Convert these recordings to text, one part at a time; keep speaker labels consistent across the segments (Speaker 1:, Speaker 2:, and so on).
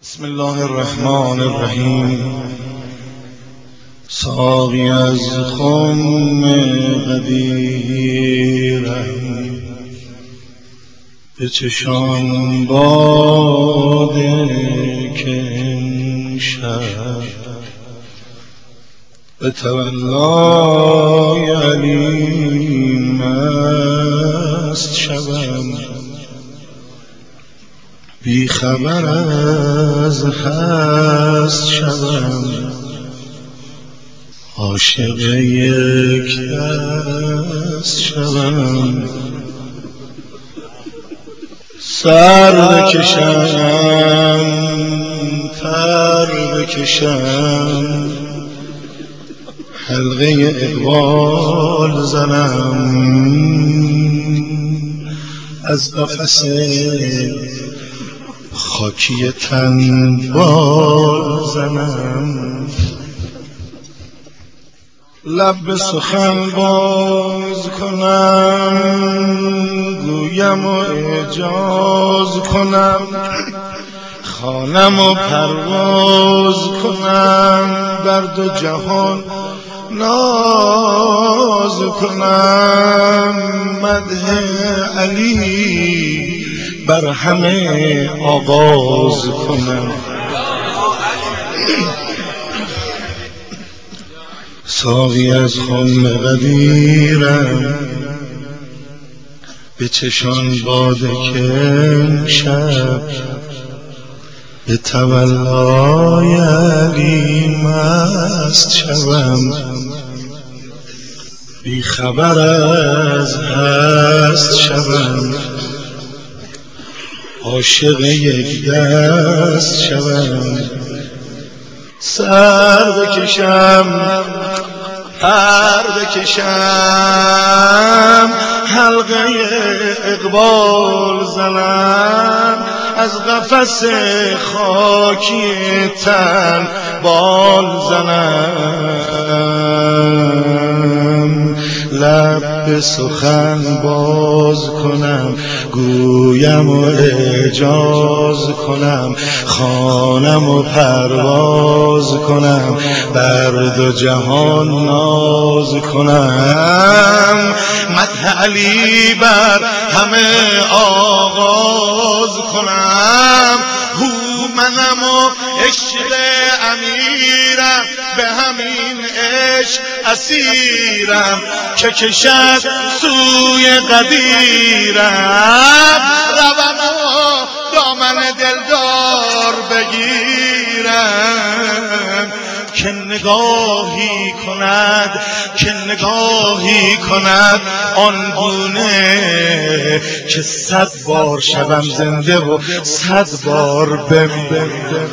Speaker 1: بسم الله الرحمن الرحیم. ساقی از خم قدیرم بچشان باده که امشب به تولای علی مست شوم، بی خبر از هست شوم، عاشق یک دست شوم، سر بکشم پر بکشم، حلقه اقبال زنم، از قفس خاکی تن بال زنم، لب به سخن باز کنم، گویم و اعجاز کنم، خوانم و پرواز کنم، بر دو جهان ناز کنم، مدح علی بر همه آغاز کنم. ساقی از خم قدیرم بچشان باده که امشب به تولای علی مست شوم، بی خبر از هست شوم، عاشق یک دست شوم، سر بکشم پر بکشم، حلقه اقبال زنم، از قفس خاکی تن بال زنم، لب به سخن باز کنم، گویم و اعجاز کنم، خوانم و پرواز کنم، بر دو جهان ناز کنم، مدح علی بر همه آغاز کنم، هو منم و عشق امیرم، به همین عشق اسیرم، که کشد سوی قدیرم، روم و دامن دلدار بگیرم، که نگاهی کند آن گونه که 100 بار شوم زنده و 100 بار بمیرم.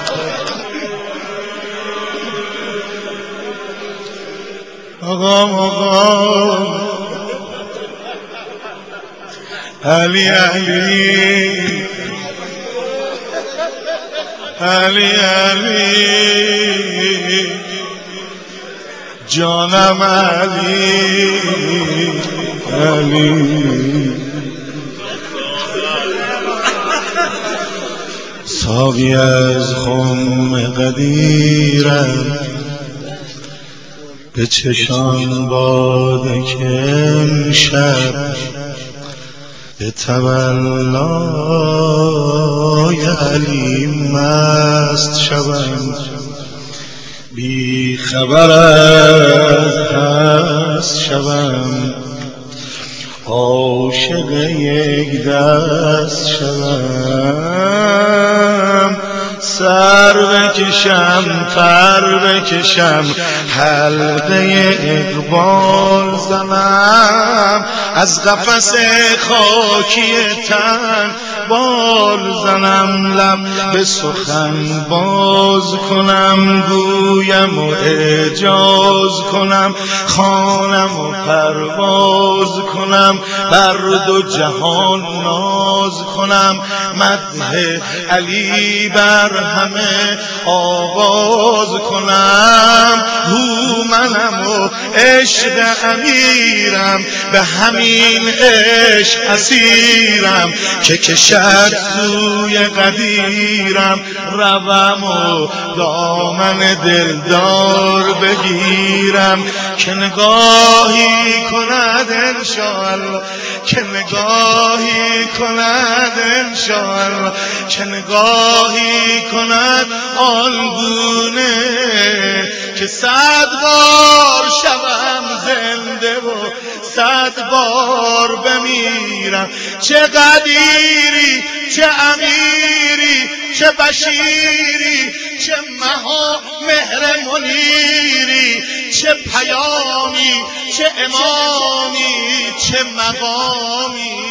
Speaker 1: آقا علی جانم علی ساقی از خم قدیرم به چشان باده که امشب به تولای علی مست شوم، بی خبر از هست شوم، عاشق یک دست شوم، سر بکشم پر بکشم، حلقه اقبال زنم، از قفس خاکی تن بال زنم، لب به سخن باز کنم، گویم و اعجاز کنم، خوانم و پرواز کنم، بر دو جهان ناز کنم، مدح علی بر همه آغاز کنم، هو منم و عشق امیرم، به همین عشق اسیرم، که کشد کشد سوی قدیرم، روم و دامن دلدار بگیرم، که نگاهی کند انشاءالله، که نگاهی کند انشاءالله، که نگاهی کند آنگونه که 100 بار شوم زنده و 100 بار بمیرم. چه قدیری، چه امیری، چه بشیری، چه مها مهر منیری، چه پیامی، چه امامی، چه مقامی.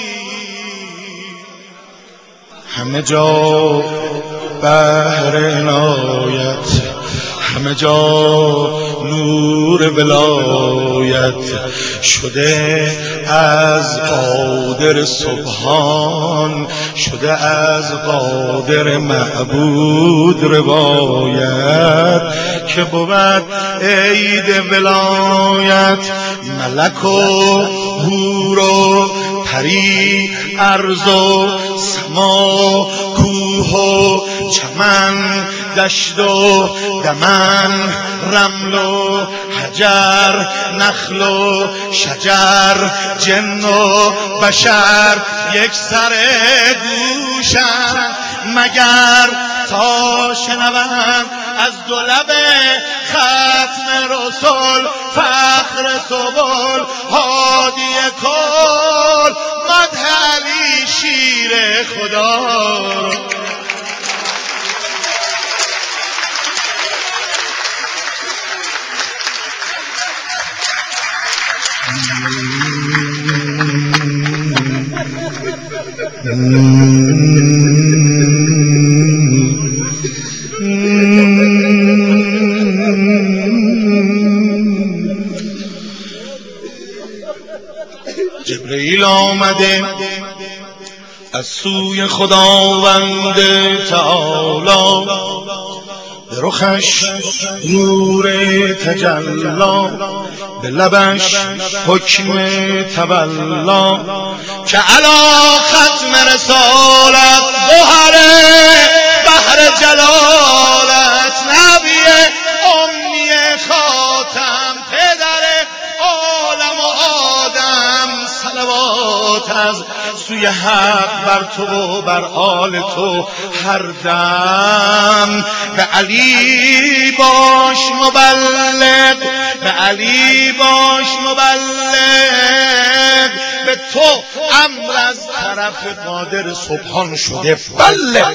Speaker 1: همه جا بحر عنایت، همه جا نور ولایت، شده از قادر سبحان، شده از قادر معبود روایت، که بود عید ولایت. ملک و حور و پری، ارض و سما، کوه و چمن، دشت و دمن، رمل و حجر، نخل و شجر، جن و بشر یک سر گوشن، مگر تا شنوند از دو لب ختم رسول فخر سبل هادی کل مدح علی شیر خدا. جبرئیل آمده از سوی خداوند تعالی، به رخش نور تجلی، به لبش حکم تولا، که علی ختم رسالت گوهر بحر جلالت، نبی امی خاتم پدر عالم و آدم، صلوات از سوی حق بر تو و بر آل تو هر دم. به علی باش مبلغ، به علی باش مبلغ، به تو امر از طرف قادر سبحان شده بلغ.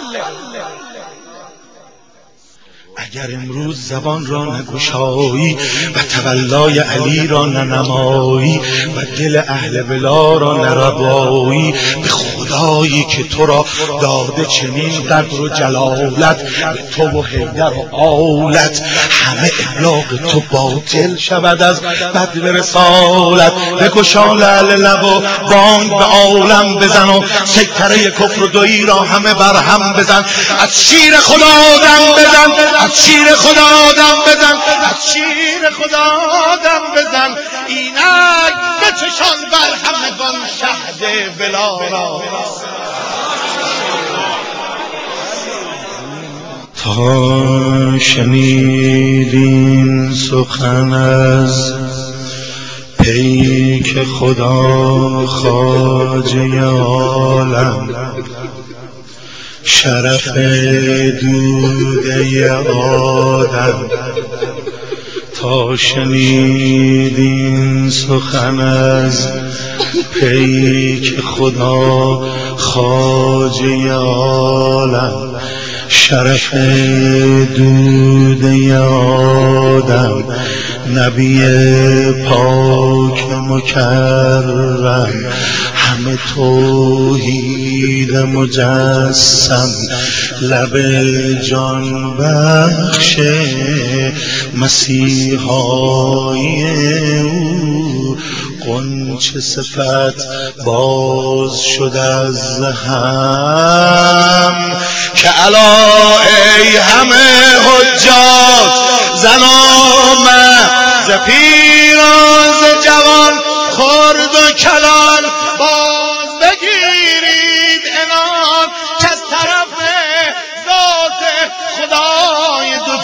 Speaker 1: اگر امروز زبان را نگشایی و تولای علی را ننمایی و دل اهل ولا را نربایی، به خدایی که تو را داده چنین قدر و جلالت، به تو و حیدر و آلت، همه ابلاغ تو باطل شود از بدل رسالت. بگشا لعل لب و بانگ به عالم بزن و سیطره کفر و دویی را همه برهم بزن. از شیر خدا دم بزن، از شیر خدا دم بزن، از شیر خدا دم بزن، اینک بچشان بر همگان شهد ولا را. تا شنیدین سخن از پیک خدا خواجه عالم، شرف دوده آدم. تا شنیدین سخن از پیک خدا خواجه عالم، شرف دوده آدم، نبی پاک مکرم، همه توحید مجسم، لب جان بخش مسیحای او، غنچه صفت باز شد از هم. که الا ای همه حجاج زنان ز پیران ز جوان، خرد و کلان، باز بگیرید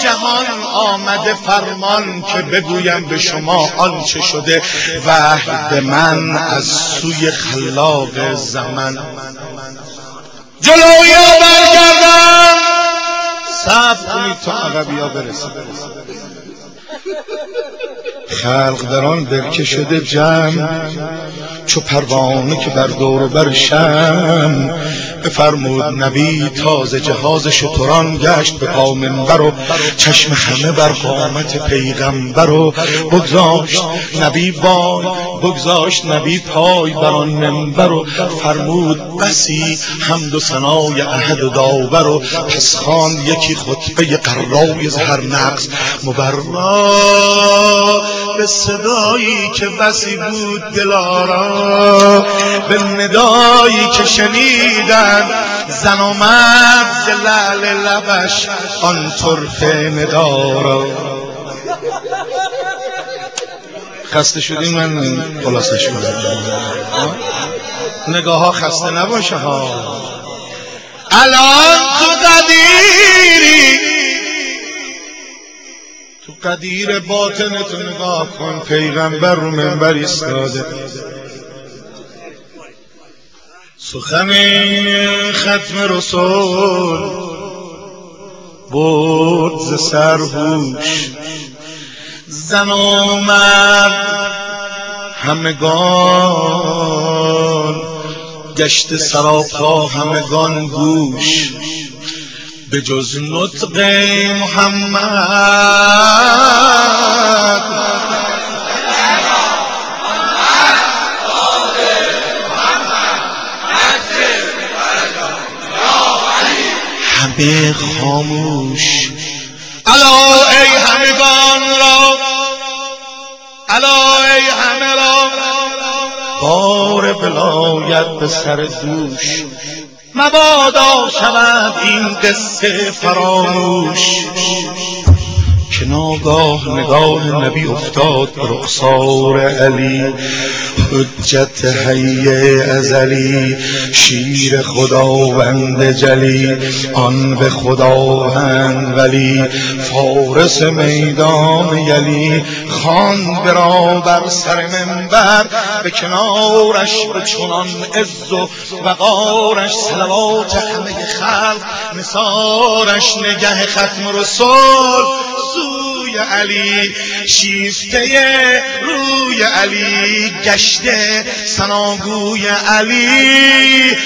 Speaker 1: ناگهان آمده فرمان که بگویم به شما آنچه شده وحی به من از سوی خلاق زمن. جلویا برگردم، صبر کنید تا عقبیا برسید. خلق در آن برکه شده جمع، چو پروانه که بر دور و بر شمع. بفرمود نبی تازه جهاز شتران گشت به پا منبر و چشم همه بر قامت پیغمبر و بگذاشت نبی وای، بگذاشت نبی پای بر آن منبر و فرمود بسی حمد و ثنای احد و داور و پس خواند یکی خطبه قرای ز هر نقص مبرا به صدایی که بسی بود دلارا، به ندایی که شنیدن زن و مرد ز لعل لبش آن طرف ندارا. خسته شدین من خلاصش کنم، نگاه ها خسته نباشه ها. الان تو قدیری، تو قدیر باطن تو نگاه کن، پیغمبر رو منبر ایستاده، سخن ختم رسول برد ز سرهوش. زن و مرد همگان گشت سراپا همگان گوش، به جز نطق محمد همه خاموش. الا ای همگان را، الا ای همه را بار ولایت به سر دوش. مبادا شود این قصه فراموش که ناگاه نگاه نبی افتاد به رخسار علی، حجت حی ازلی، شیر خداوند جلی، آن به خداوند ولی، فارس میدان یلی. خواند برا بر سر منبر، به کنارش به چنان عز و وقارش صلوات همه خلق نثارش، نگه ختم رسول سوی علی، شیفته روی علی، گشته ثناگوی علی.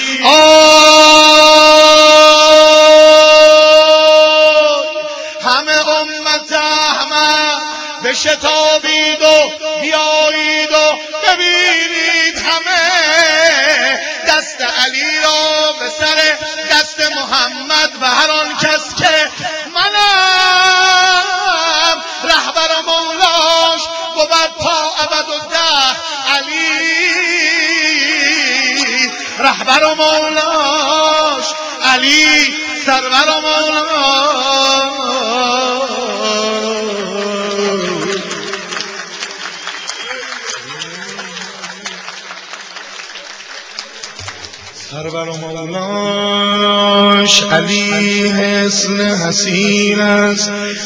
Speaker 1: همه امت احمد بشتابید و بیایید و ببینید همه دست علی را به سر دست محمد و هر آن کس که منم رهبر و مولاش بود تا ابدالدهر علی، رهبر و مولاش علی، سرور و مولاش سرور و مولاش علی. حسن حسین است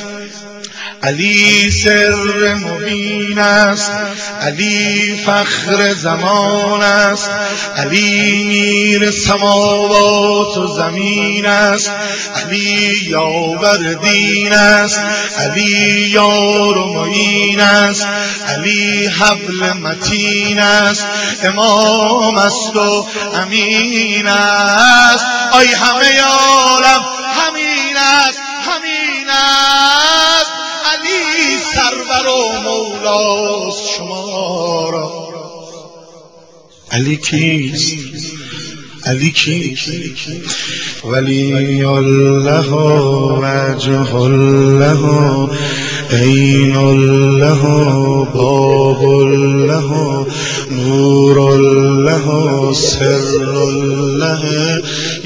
Speaker 1: علی، سر مبین است علی، فخر زمان است علی، میر سماوات و زمین است علی، یاور دین است علی، یار و معین است علی، حبل متین است امام است و امین است. آی همه عالم همین است، همین است علی، سرور و مولاست شما را. علی کیست؟ علی کیست؟ ولی الله وجه الله، عین الله، باب الله، نور الله، سر الله،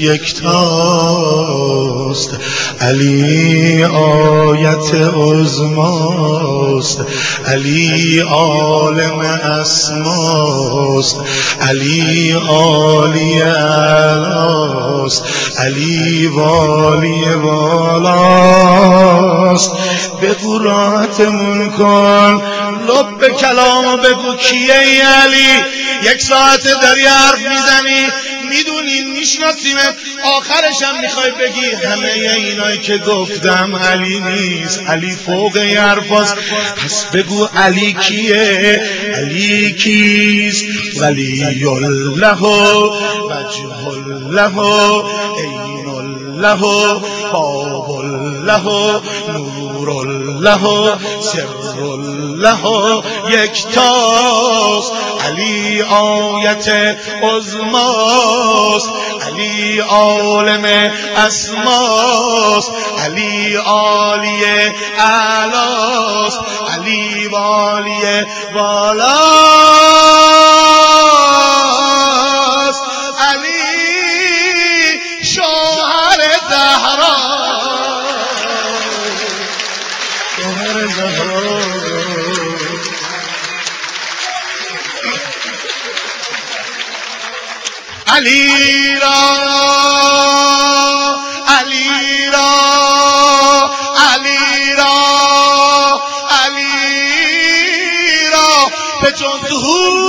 Speaker 1: یکتاست. علی آیت عظماست علی، عالم اسماست علی، عالی اعلاست علی، والی والاست ماست. بگو راحتمون کن، لب کلامو بگو کیه ای علی؟ 1 ساعته داری حرف میزنی، میدونی میشناسیمت، آخرش هم میخوای بگی همه اینایی که گفتم علی نیست، علی فوق این حرفاست. پس بگو علی کیه؟ علی کیست؟ ولی الله وجه الله عین الله باب الله نور الله سر الله یکتاست. علی آیت عظماست، علی عالم اسماست، علی عالی اعلاست، علی والی والاست، علی شوهر زهرا، شوهر زهرا. علی را علی را علی را علی را به جز او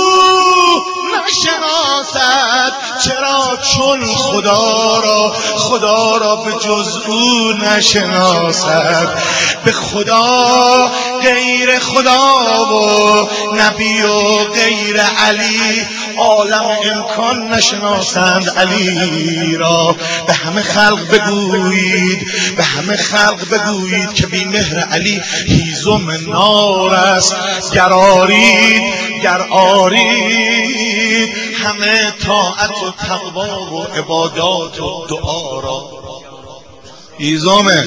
Speaker 1: نشناسد. چرا؟ چون خدا را به جز او نشناسد. به خدا غیر خدا و نبی و غیر علی عالم امکان نشناسند. علی را به همه خلق بگویید، به همه خلق بگویید که بی مهر علی هیزم نار است. گر آرید همه طاعت و تقوا و عبادات و دعا را. هیزمه.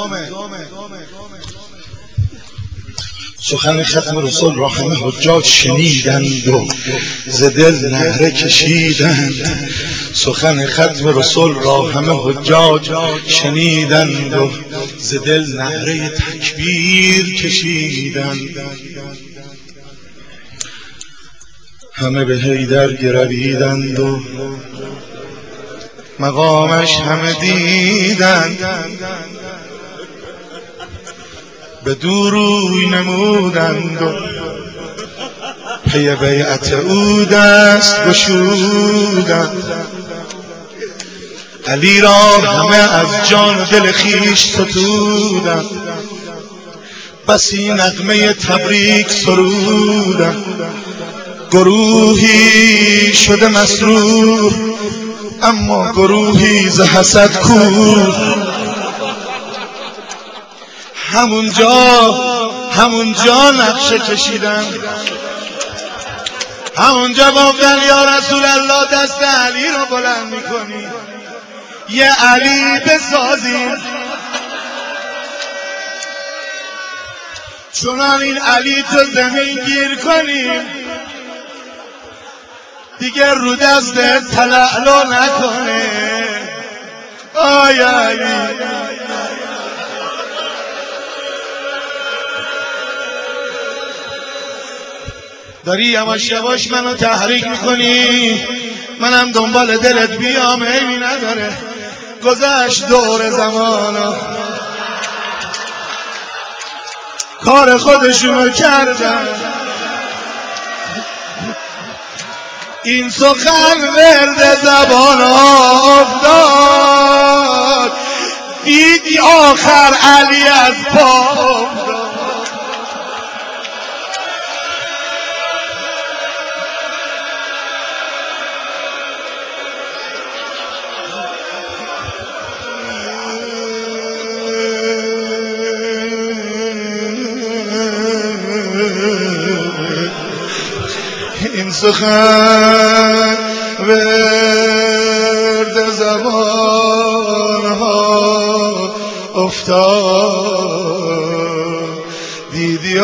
Speaker 1: سخن ختم رسول را همه حجاج شنیدند و ز دل نعره کشیدند. سخن ختم رسول را همه حجاج شنیدند و ز دل نعره تکبیر کشیدند. همه به حیدر گرویدند و مقامش همه دیدند. به دو روی نمودند و پی بیعت او دست گشودند. علی را همه از جان و دل خویش ستودند، بسی نغمه تبریک سرودند. گروهی شده مسرور، اما گروهی ز حسد کور. همونجا نقشه کشیدن، همونجا گفتن یا رسول الله دست علی رو بلند میکنی، یه علی بسازیم، چنان این علی تو زمین گیر کنیم دیگه رو دست تلعلو نکنه. آی علی داری یواش یواش منو تحریک میکنی، منم دنبال دلت بیام، عیبی نداره، گذشت دور زمانا، کار خودشونو کردن. این سخن ورد زبان افتاد، دیدی آخر علی از پا افتاد. این سخن ورد زبان ها افتاد، دیدی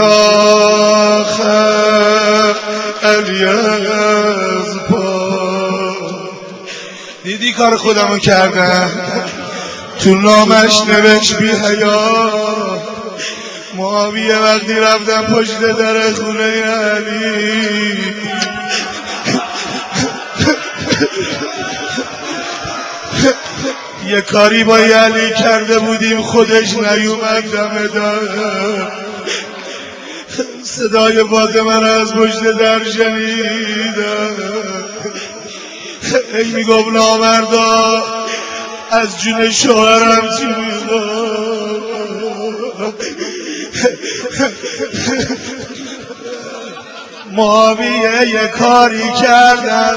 Speaker 1: آخر علی از پا. دیدی کار خودمو کردم، تو نامش نوشت بی حیا. معاویه وقتی رفتم پشت در خونه علی، یه کاری با علی کرده بودیم خودش نیومد دم در. صدای فاطمه را از پشت در شنیدم، ای میگفت نامردا از جون شوهرم چی میخواد. معاویه یه کاری کردن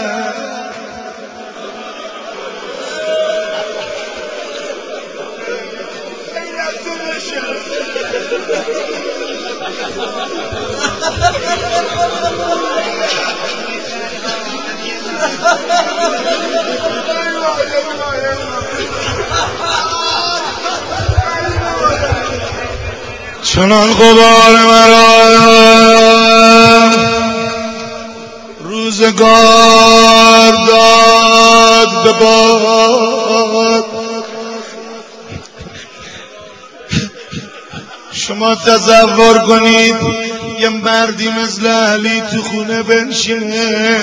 Speaker 1: چنان غبار مرا روزگار داد به باد. شما تصور کنید یه مردی مثل علی تو خونه بنشینه،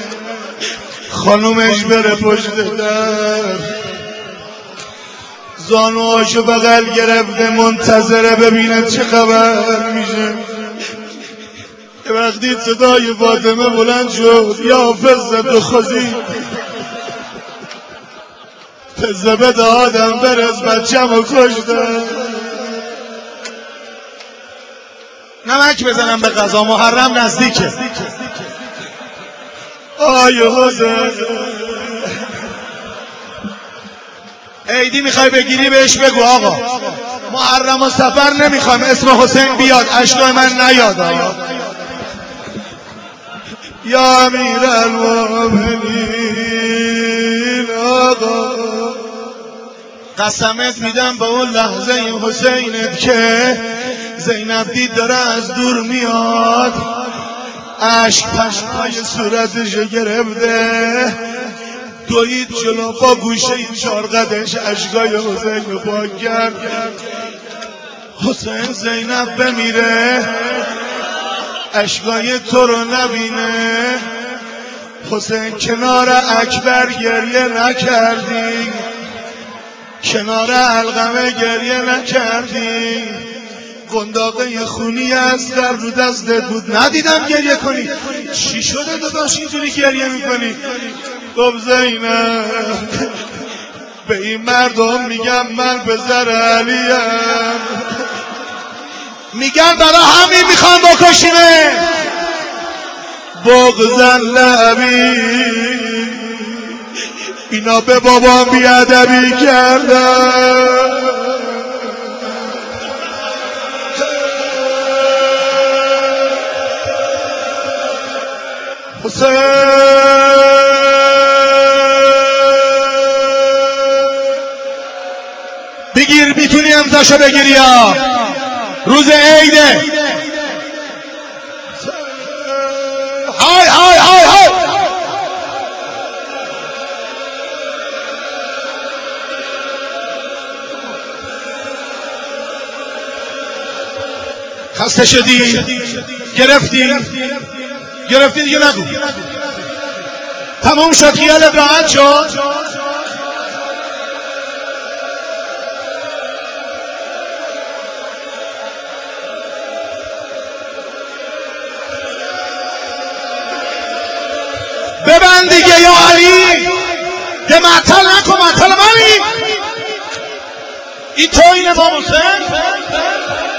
Speaker 1: خانومش بره پشت در، زانوهاشو بغل گرفته منتظره ببینه چه خبر میشه. وقتی صدای فاطمه بلند شد یا فزت خزی، فزه بده آدم برز بچم و کشتن. نمک بزنم به غذا، محرم نزدیکه. آیه حسین عیدی میخوای بگیری بهش بگو آقا محرم و سفر نمیخوایم اسم حسین بیاد اشکای من نیاد. یا امیر المؤمنین آقا قسمت میدم به اون لحظه این حسینت که زینب دید داره از دور میاد، اشک پشمای صورتش گرفته، دوید جلو با گوشه این چارقدش اشکای حسین رو پاک کرد. حسین زینب بمیره اشکای تو رو نبینه. حسین کنار اکبر گریه نکردی، کنار علقمه گریه نکردی، قنداقه خونی از در رو دستت بود ندیدم گریه کنی. چی شده داداش اینجوری گریه میکنی؟ گفت زینب به این مردم میگم من پسر علیم، میگن برای همین میخوام بکشینه. بغضن لبی اینا به بابام بیادبی کردن. بگیر میتونی امضاشو بگیری یا روز عیده. های های های های خسته شدی گرفتی دیگه نگو تموم شد خیالت راحت شد. ببند دیگه یا علی یه معطل نکن، معطل منی این تو این امام حسین.